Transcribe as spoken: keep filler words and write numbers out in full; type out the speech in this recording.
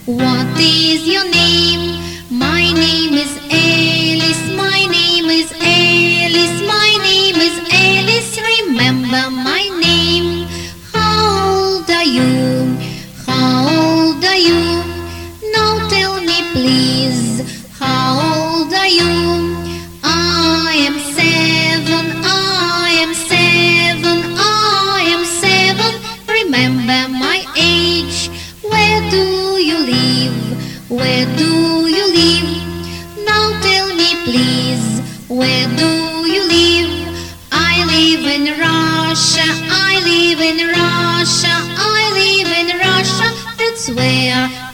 What is your name? My name is Alice. My name is Alice. My name is Alice. Remember my name. How old are you? How old are you? Now tell me please. How old are you? I am seven. I am seven. I am seven. Remember my age. Where do you live? Where do you live? Now tell me please. Where do you live? I live in Russia. I live in Russia. I live in Russia. That's where